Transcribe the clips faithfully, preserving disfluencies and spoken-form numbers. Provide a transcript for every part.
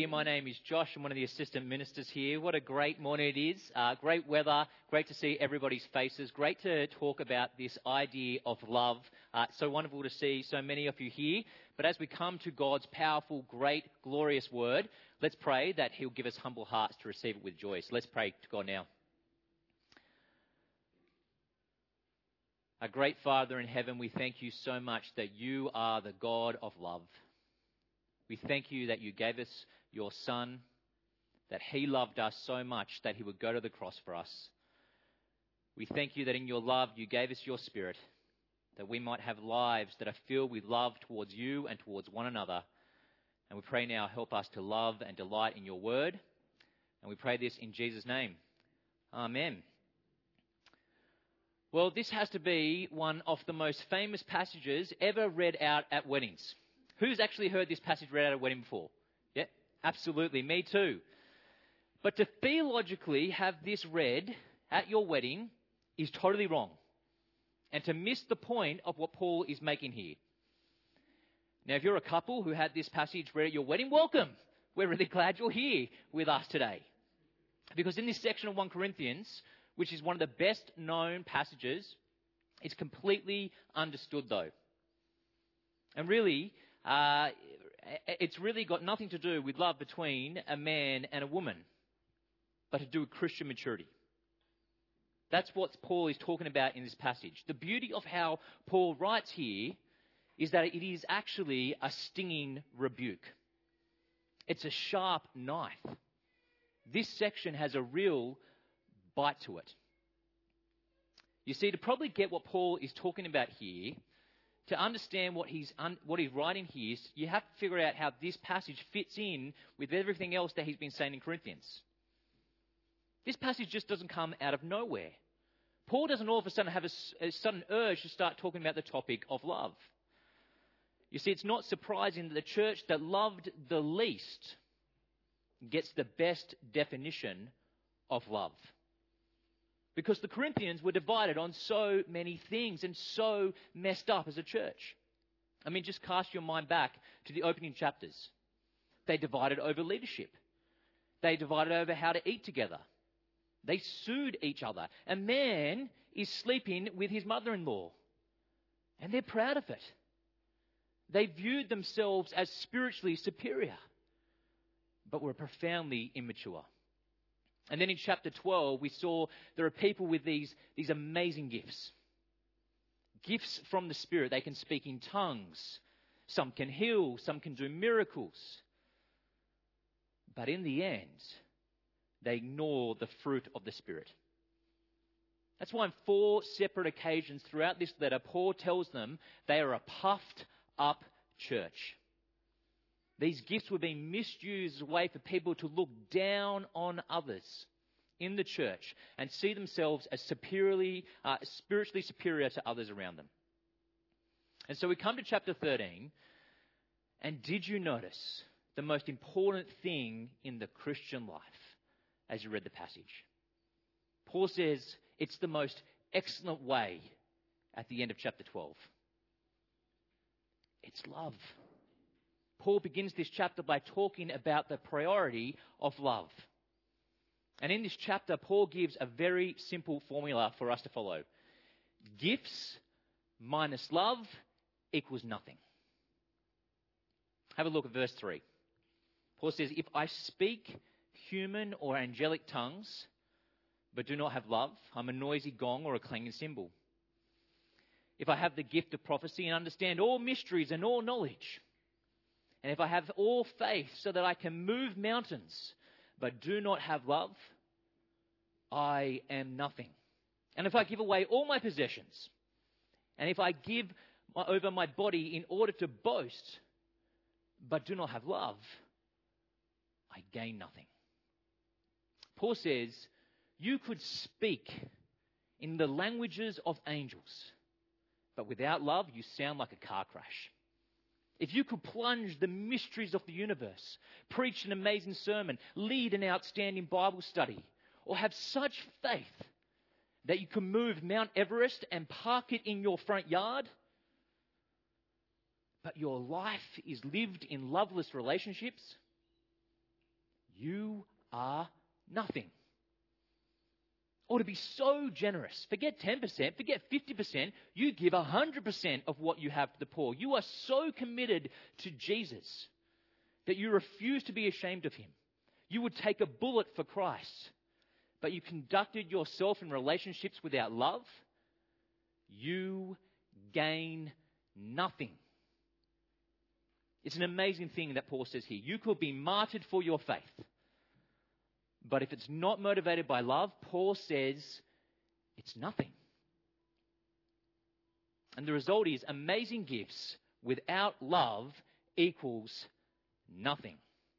here. My name is Josh. I'm one of the assistant ministers here. What a great morning it is. Uh, great weather. Great to see everybody's faces. Great to talk about this idea of love. Uh, so wonderful to see so many of you here. But as we come to God's powerful, great, glorious word, let's pray that he'll give us humble hearts to receive it with joy. So let's pray to God now. Our great Father in heaven, we thank you so much that you are the God of love. We thank you that you gave us your Son, that he loved us so much that he would go to the cross for us. We thank you that in your love you gave us your Spirit, that we might have lives that are filled with love towards you and towards one another. And we pray now, help us to love and delight in your word. And we pray this in Jesus' name. Amen. Well, this has to be one of the most famous passages ever read out at weddings. Who's actually heard this passage read out at a wedding before? Yeah, absolutely. Me too. But to theologically have this read at your wedding is totally wrong. And to miss the point of what Paul is making here. Now, if you're a couple who had this passage read at your wedding, welcome. We're really glad you're here with us today. Because in this section of First Corinthians, which is one of the best known passages, it's completely understood though. And really, Uh, it's really got nothing to do with love between a man and a woman, but to do with Christian maturity. That's what Paul is talking about in this passage. The beauty of how Paul writes here is that it is actually a stinging rebuke. It's a sharp knife. This section has a real bite to it. You see, to probably get what Paul is talking about here, to understand what he's un- what he's writing here, you have to figure out how this passage fits in with everything else that he's been saying in Corinthians. This passage just doesn't come out of nowhere. Paul doesn't all of a sudden have a, a sudden urge to start talking about the topic of love. You see, it's not surprising that the church that loved the least gets the best definition of love. Because the Corinthians were divided on so many things and so messed up as a church. I mean, just cast your mind back to the opening chapters. They divided over leadership. They divided over how to eat together. They sued each other. A man is sleeping with his mother-in-law. And they're proud of it. They viewed themselves as spiritually superior, but were profoundly immature. And then in chapter twelve, we saw there are people with these, these amazing gifts. Gifts from the Spirit. They can speak in tongues. Some can heal. Some can do miracles. But in the end, they ignore the fruit of the Spirit. That's why on four separate occasions throughout this letter, Paul tells them they are a puffed up church. These gifts were being misused as a way for people to look down on others in the church and see themselves as superiorly, uh, spiritually superior to others around them. And so we come to chapter thirteen, and did you notice the most important thing in the Christian life as you read the passage? Paul says it's the most excellent way at the end of chapter twelve. It's love. Paul begins this chapter by talking about the priority of love. And in this chapter, Paul gives a very simple formula for us to follow. Gifts minus love equals nothing. Have a look at verse three. Paul says, if I speak human or angelic tongues, but do not have love, I'm a noisy gong or a clanging cymbal. If I have the gift of prophecy and understand all mysteries and all knowledge, and if I have all faith so that I can move mountains, but do not have love, I am nothing. And if I give away all my possessions, and if I give my, over my body in order to boast, but do not have love, I gain nothing. Paul says, you could speak in the languages of angels, but without love, you sound like a car crash. If you could plunge the mysteries of the universe, preach an amazing sermon, lead an outstanding Bible study, or have such faith that you can move Mount Everest and park it in your front yard, but your life is lived in loveless relationships, you are nothing. Or to be so generous, forget ten percent, forget fifty percent, you give one hundred percent of what you have to the poor. You are so committed to Jesus that you refuse to be ashamed of him. You would take a bullet for Christ, but you conducted yourself in relationships without love. You gain nothing. It's an amazing thing that Paul says here. You could be martyred for your faith. But if it's not motivated by love, Paul says it's nothing. And the result is amazing gifts without love equals nothing.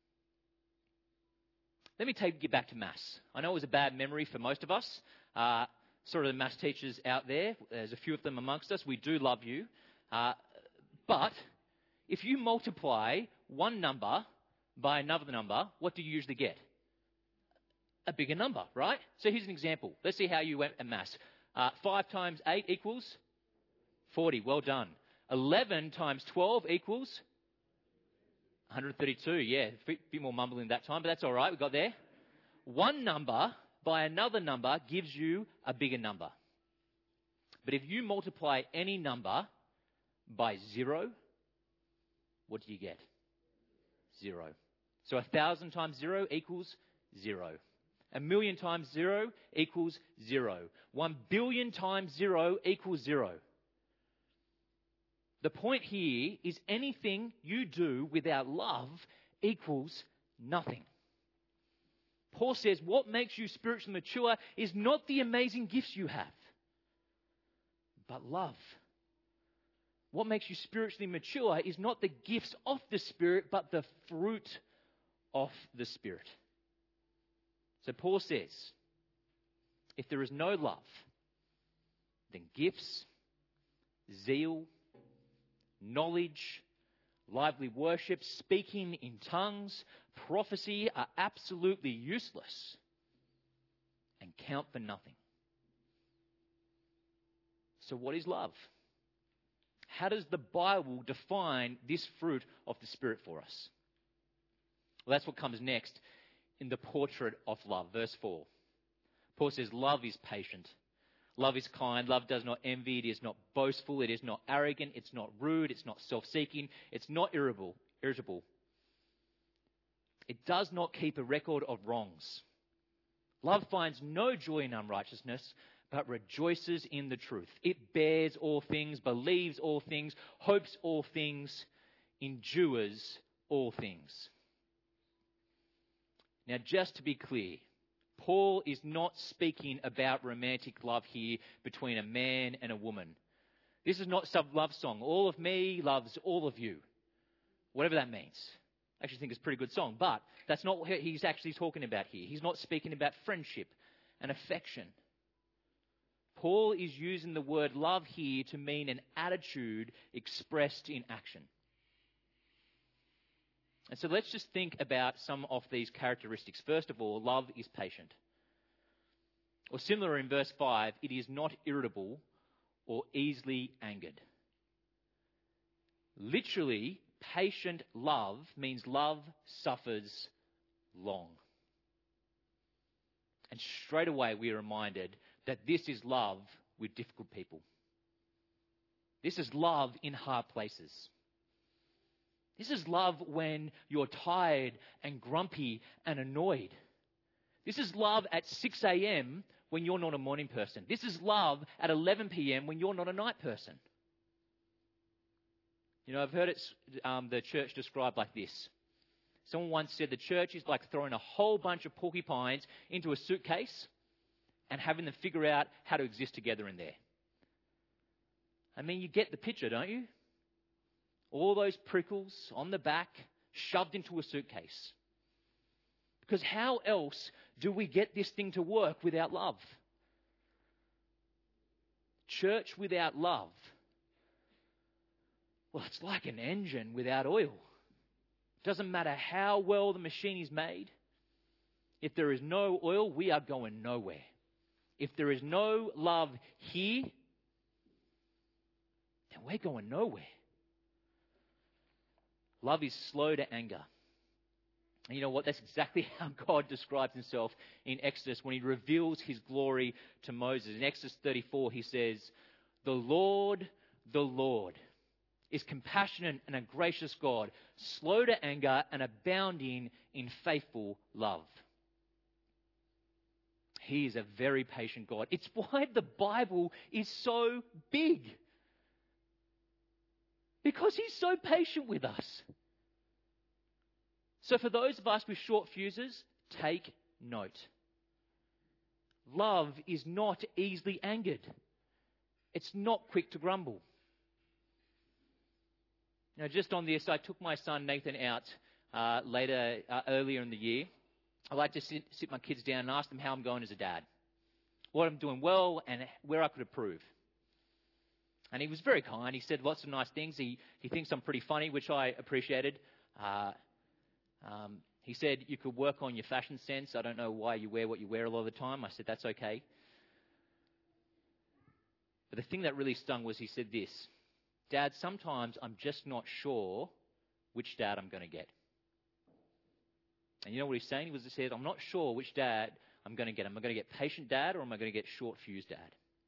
Let me take you back to maths. I know it was a bad memory for most of us. Uh, sort of the maths teachers out there, there's a few of them amongst us. We do love you. Uh, but if you multiply one number by another number, what do you usually get? A bigger number, right? So here's an example. Let's see how you went at maths. Uh, five times eight equals forty. Well done. eleven times twelve equals one hundred thirty-two. Yeah, a bit more mumbling that time, but that's all right. We got there. One number by another number gives you a bigger number. But if you multiply any number by zero, what do you get? Zero. So a thousand times zero equals zero. A million times zero equals zero. One billion times zero equals zero. The point here is anything you do without love equals nothing. Paul says what makes you spiritually mature is not the amazing gifts you have, but love. What makes you spiritually mature is not the gifts of the Spirit, but the fruit of the Spirit. So Paul says, if there is no love, then gifts, zeal, knowledge, lively worship, speaking in tongues, prophecy are absolutely useless and count for nothing. So what is love? How does the Bible define this fruit of the Spirit for us? Well, that's what comes next in the portrait of love. Verse four. Paul says, love is patient. Love is kind. Love does not envy. It is not boastful. It is not arrogant. It's not rude. It's not self-seeking. It's not irritable. irritable. It does not keep a record of wrongs. Love finds no joy in unrighteousness, but rejoices in the truth. It bears all things, believes all things, hopes all things, endures all things. Now, just to be clear, Paul is not speaking about romantic love here between a man and a woman. This is not some love song. All of me loves all of you. Whatever that means. I actually think it's a pretty good song, but that's not what he's actually talking about here. He's not speaking about friendship and affection. Paul is using the word love here to mean an attitude expressed in action. And so let's just think about some of these characteristics. First of all, love is patient. Or similar in verse five, it is not irritable or easily angered. Literally, patient love means love suffers long. And straight away we are reminded that this is love with difficult people. This is love in hard places. This is love when you're tired and grumpy and annoyed. This is love at six a.m. when you're not a morning person. This is love at eleven p.m. when you're not a night person. You know, I've heard it, um, the church described like this. Someone once said the church is like throwing a whole bunch of porcupines into a suitcase and having them figure out how to exist together in there. I mean, you get the picture, don't you? All those prickles on the back shoved into a suitcase. Because how else do we get this thing to work without love? Church without love. Well, it's like an engine without oil. Doesn't matter how well the machine is made. If there is no oil, we are going nowhere. If there is no love here, then we're going nowhere. Love is slow to anger. And you know what? That's exactly how God describes himself in Exodus when he reveals his glory to Moses. In Exodus thirty-four, he says, "The Lord, the Lord, is compassionate and a gracious God, slow to anger and abounding in faithful love." He is a very patient God. It's why the Bible is so big. Because he's so patient with us. So for those of us with short fuses, take note. Love is not easily angered. It's not quick to grumble. Now, just on this, I took my son Nathan out uh, later, uh, earlier in the year. I like to sit, sit my kids down and ask them how I'm going as a dad, what I'm doing well, and where I could improve. And he was very kind. He said lots of nice things. He he thinks I'm pretty funny, which I appreciated. Uh, um, he said you could work on your fashion sense. I don't know why you wear what you wear a lot of the time. I said that's okay. But the thing that really stung was he said this: "Dad, sometimes I'm just not sure which dad I'm going to get." And you know what he's saying? He was he said, "I'm not sure which dad I'm going to get. Am I going to get patient dad or am I going to get short fuse dad?"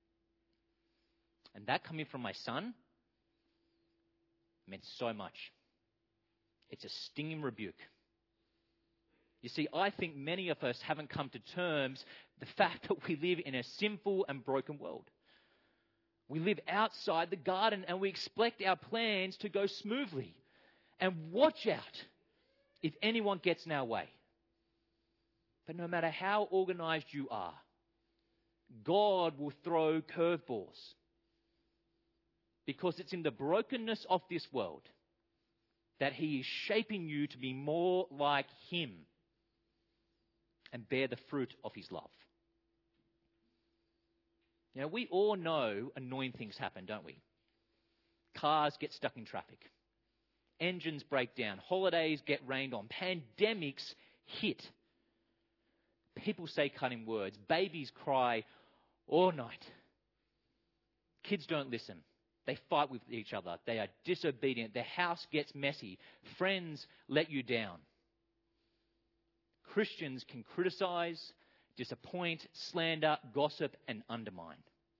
And that coming from my son meant so much. It's a stinging rebuke. You see, I think many of us haven't come to terms with the fact that we live in a sinful and broken world. We live outside the garden and we expect our plans to go smoothly. And watch out if anyone gets in our way. But no matter how organized you are, God will throw curveballs. Because it's in the brokenness of this world that he is shaping you to be more like him and bear the fruit of his love. You know, we all know annoying things happen, don't we? Cars get stuck in traffic. Engines break down. Holidays get rained on. Pandemics hit. People say cutting words. Babies cry all night. Kids don't listen. They fight with each other. They are disobedient. Their house gets messy. Friends let you down. Christians can criticize, disappoint, slander, gossip, and undermine.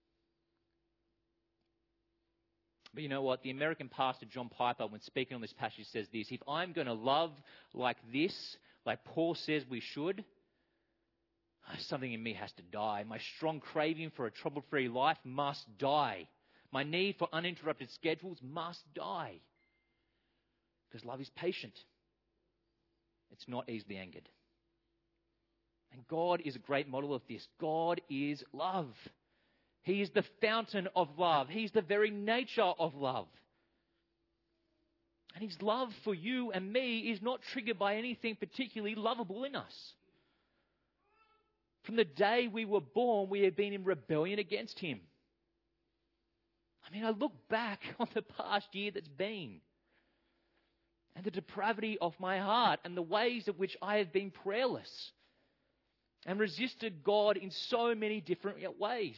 But you know what? The American pastor John Piper, when speaking on this passage, says this: "If I'm going to love like this, like Paul says we should, something in me has to die. My strong craving for a trouble-free life must die. My need for uninterrupted schedules must die." Because love is patient. It's not easily angered. And God is a great model of this. God is love. He is the fountain of love. He's the very nature of love. And his love for you and me is not triggered by anything particularly lovable in us. From the day we were born, we have been in rebellion against him. I mean, I look back on the past year that's been, and the depravity of my heart, and the ways in which I have been prayerless and resisted God in so many different ways.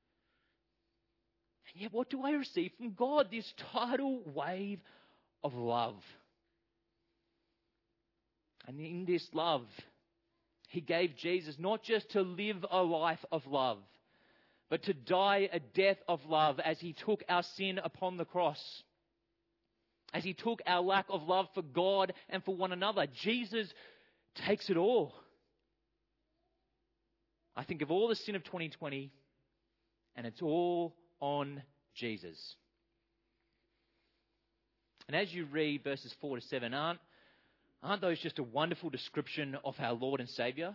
And yet, what do I receive from God? This tidal wave of love. And in this love, he gave Jesus not just to live a life of love, but to die a death of love as he took our sin upon the cross. As he took our lack of love for God and for one another. Jesus takes it all. I think of all the sin of twenty twenty, and it's all on Jesus. And as you read verses four to seven, aren't, aren't those just a wonderful description of our Lord and Saviour?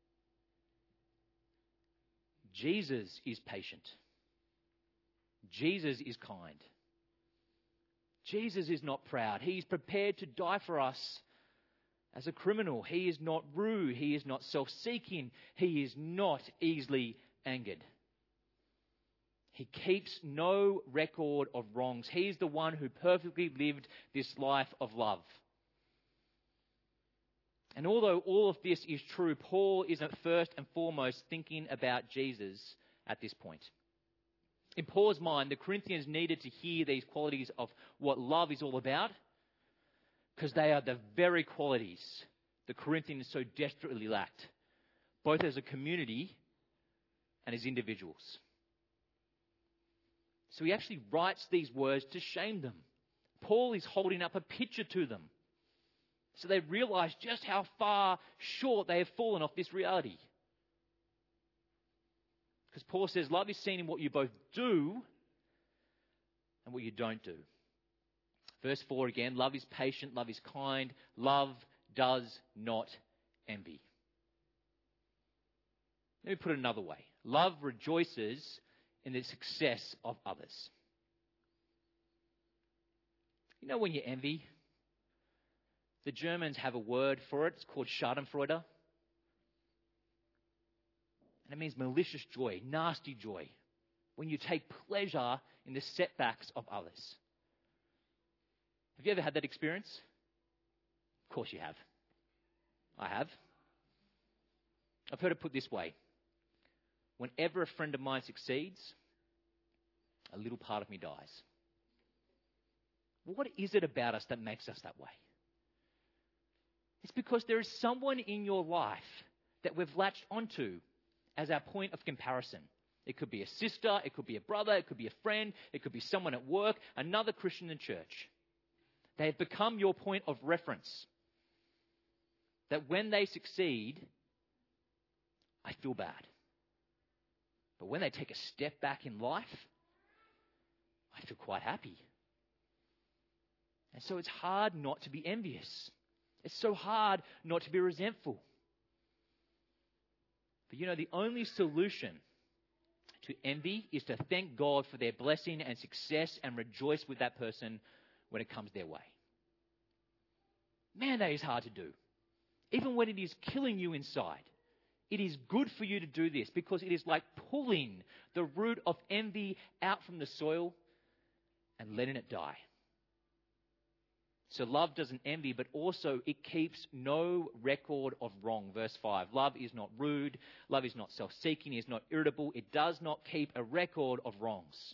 Jesus is patient. Jesus is kind. Jesus is not proud. He is prepared to die for us as a criminal. He is not rude. He is not self-seeking. He is not easily angered. He keeps no record of wrongs. He is the one who perfectly lived this life of love. And although all of this is true, Paul isn't first and foremost thinking about Jesus at this point. In Paul's mind, the Corinthians needed to hear these qualities of what love is all about, because they are the very qualities the Corinthians so desperately lacked, both as a community and as individuals. So he actually writes these words to shame them. Paul is holding up a picture to them, so they realize just how far short they have fallen off this reality. Because Paul says love is seen in what you both do and what you don't do. Verse four again, love is patient, love is kind, love does not envy. Let me put it another way. Love rejoices in the success of others. You know when you envy? The Germans have a word for it. It's called Schadenfreude. And it means malicious joy, nasty joy. When you take pleasure in the setbacks of others. Have you ever had that experience? Of course you have. I have. I've heard it put this way. Whenever a friend of mine succeeds, a little part of me dies. What is it about us that makes us that way? It's because there is someone in your life that we've latched onto as our point of comparison. It could be a sister, it could be a brother, it could be a friend, it could be someone at work, another Christian in church. They have become your point of reference. That when they succeed, I feel bad. But when they take a step back in life, I feel quite happy. And so it's hard not to be envious. It's so hard not to be resentful. But you know, the only solution to envy is to thank God for their blessing and success and rejoice with that person when it comes their way. Man, that is hard to do. Even when it is killing you inside. It is good for you to do this because it is like pulling the root of envy out from the soil and letting it die. So love doesn't envy, but also it keeps no record of wrong. Verse five, love is not rude, love is not self-seeking, is not irritable, it does not keep a record of wrongs.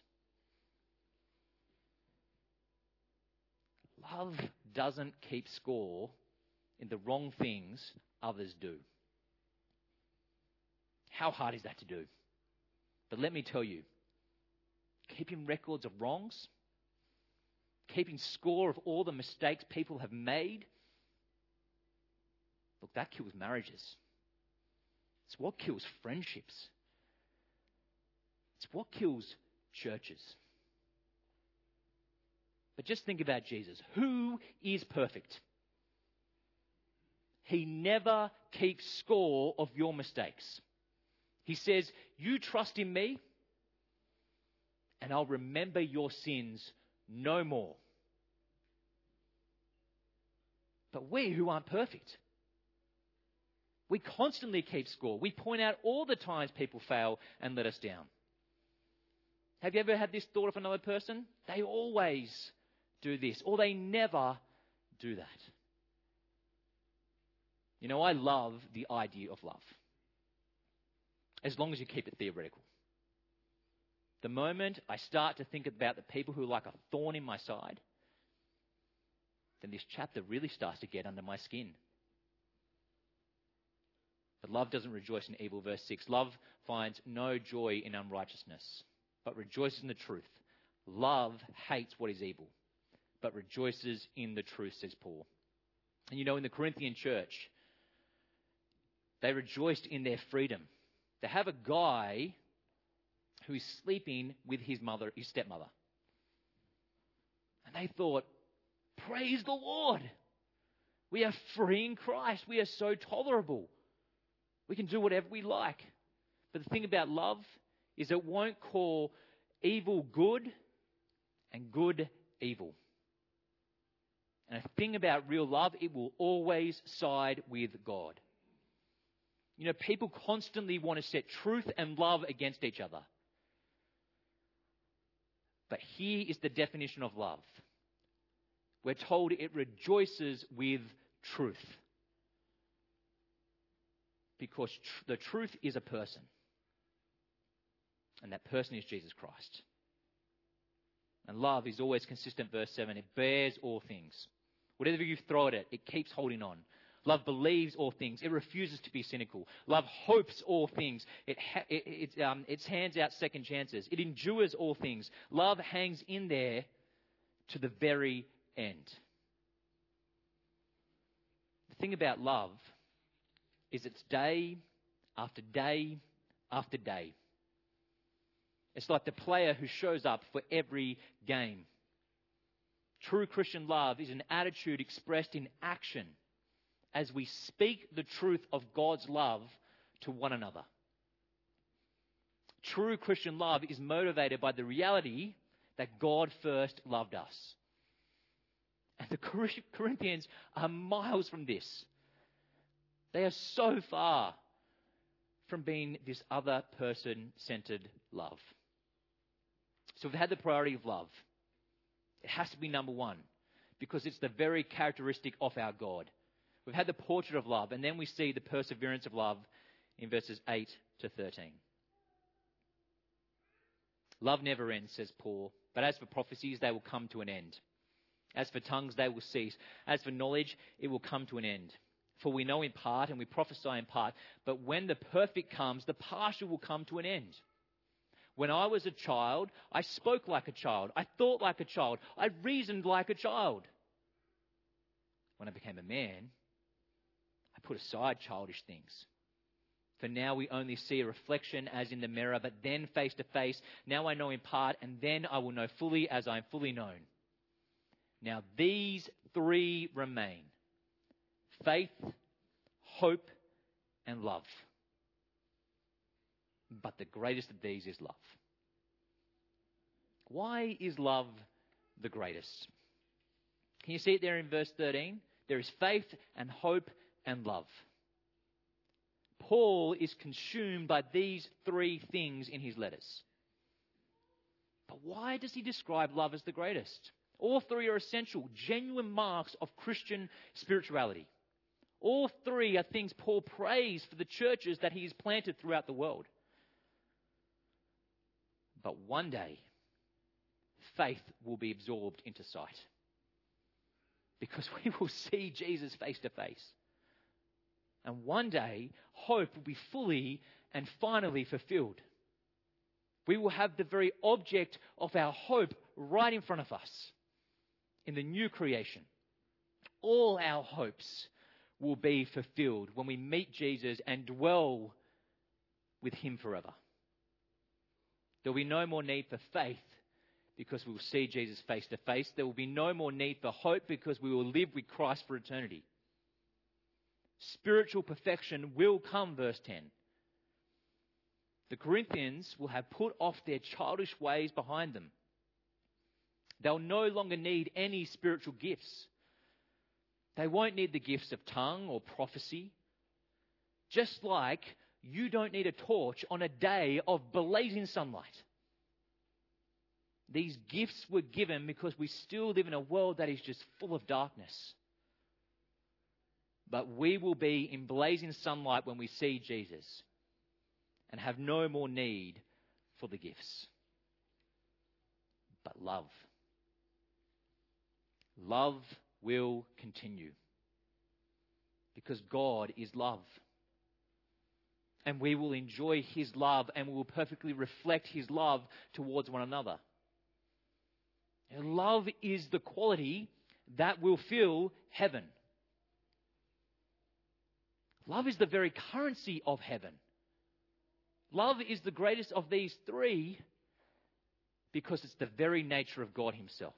Love doesn't keep score in the wrong things others do. How hard is that to do? But let me tell you, keeping records of wrongs, keeping score of all the mistakes people have made, look, that kills marriages. It's what kills friendships. It's what kills churches. But just think about Jesus. Who is perfect? He never keeps score of your mistakes. He says, you trust in me, and I'll remember your sins no more. But we who aren't perfect, we constantly keep score. We point out all the times people fail and let us down. Have you ever had this thought of another person? They always do this, or they never do that. You know, I love the idea of love. As long as you keep it theoretical. The moment I start to think about the people who are like a thorn in my side, then this chapter really starts to get under my skin. But love doesn't rejoice in evil. Verse six, love finds no joy in unrighteousness, but rejoices in the truth. Love hates what is evil, but rejoices in the truth, says Paul. And you know, in the Corinthian church, they rejoiced in their freedom. They have a guy who's sleeping with his mother, his stepmother. And they thought, praise the Lord. We are free in Christ. We are so tolerable. We can do whatever we like. But the thing about love is it won't call evil good and good evil. And the thing about real love, it will always side with God. You know, people constantly want to set truth and love against each other. But here is the definition of love. We're told it rejoices with truth. Because tr- the truth is a person. And that person is Jesus Christ. And love is always consistent, verse seven. It bears all things. Whatever you throw at it, it keeps holding on. Love believes all things. It refuses to be cynical. Love hopes all things. It, ha- it, it, um, it hands out second chances. It endures all things. Love hangs in there to the very end. The thing about love is it's day after day after day. It's like the player who shows up for every game. True Christian love is an attitude expressed in action as we speak the truth of God's love to one another. True Christian love is motivated by the reality that God first loved us. And the Corinthians are miles from this. They are so far from being this other person-centered love. So we've had the priority of love. It has to be number one because it's the very characteristic of our God. We've had the portrait of love, and then we see the perseverance of love in verses eight to thirteen. Love never ends, says Paul, but as for prophecies, they will come to an end. As for tongues, they will cease. As for knowledge, it will come to an end. For we know in part and we prophesy in part, but when the perfect comes, the partial will come to an end. When I was a child, I spoke like a child. I thought like a child. I reasoned like a child. When I became a man, I put aside childish things. For now we only see a reflection as in the mirror, but then face to face. Now I know in part, and then I will know fully as I am fully known. Now these three remain: faith, hope, and love. But the greatest of these is love. Why is love the greatest? Can you see it there in verse thirteen? There is faith and hope and love. Paul is consumed by these three things in his letters. But why does he describe love as the greatest? All three are essential, genuine marks of Christian spirituality. All three are things Paul prays for the churches that he has planted throughout the world. But one day, faith will be absorbed into sight. Because we will see Jesus face to face. And one day, hope will be fully and finally fulfilled. We will have the very object of our hope right in front of us in the new creation. All our hopes will be fulfilled when we meet Jesus and dwell with him forever. There will be no more need for faith because we will see Jesus face to face. There will be no more need for hope because we will live with Christ for eternity. Spiritual perfection will come, verse ten. The Corinthians will have put off their childish ways behind them. They'll no longer need any spiritual gifts. They won't need the gifts of tongue or prophecy. Just like you don't need a torch on a day of blazing sunlight. These gifts were given because we still live in a world that is just full of darkness. But we will be in blazing sunlight when we see Jesus and have no more need for the gifts. But love. Love will continue because God is love. And we will enjoy his love and we will perfectly reflect his love towards one another. And love is the quality that will fill heaven. Love is the very currency of heaven. Love is the greatest of these three because it's the very nature of God himself.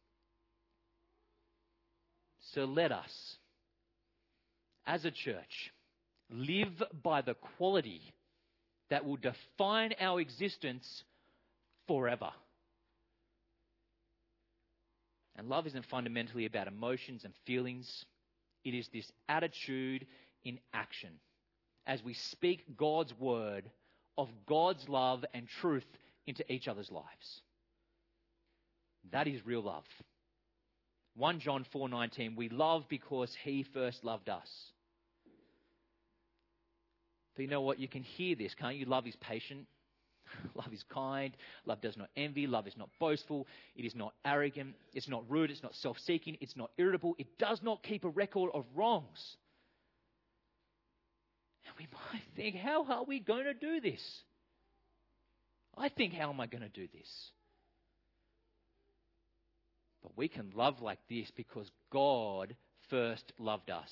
So let us, as a church, live by the quality that will define our existence forever. And love isn't fundamentally about emotions and feelings. It is this attitude in action as we speak God's word of God's love and truth into each other's lives. That is real love. First John four nineteen, we love because he first loved us. But you know what? You can hear this, can't you? Love is patient. Love is kind. Love does not envy. Love is not boastful. It is not arrogant. It's not rude. It's not self-seeking. It's not irritable. It does not keep a record of wrongs. we might think, how are we going to do this? I think, how am I going to do this? But we can love like this because God first loved us.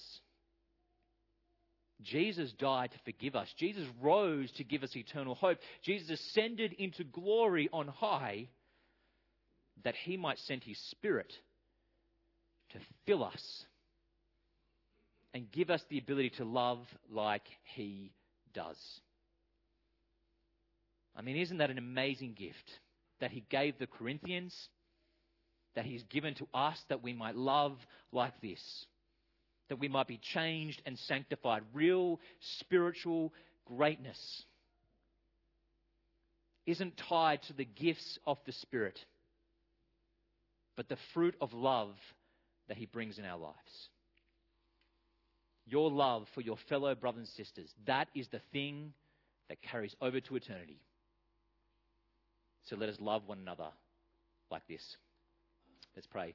Jesus died to forgive us. Jesus rose to give us eternal hope. Jesus ascended into glory on high that he might send his Spirit to fill us and give us the ability to love like he does. I mean, isn't that an amazing gift that he gave the Corinthians, that he's given to us, that we might love like this, that we might be changed and sanctified, real spiritual greatness isn't tied to the gifts of the Spirit, but the fruit of love that he brings in our lives. Your love for your fellow brothers and sisters, that is the thing that carries over to eternity. So let us love one another like this. Let's pray.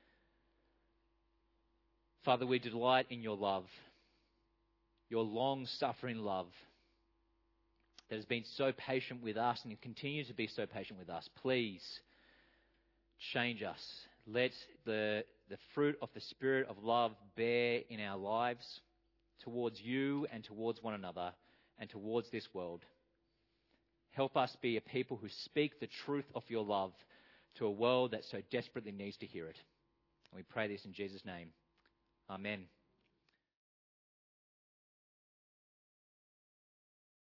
Father, we delight in your love, your long-suffering love that has been so patient with us and continues to be so patient with us. Please change us. Let the, the fruit of the Spirit of love bear in our lives towards you and towards one another and towards this world. Help us be a people who speak the truth of your love to a world that so desperately needs to hear it. And we pray this in Jesus' name. Amen.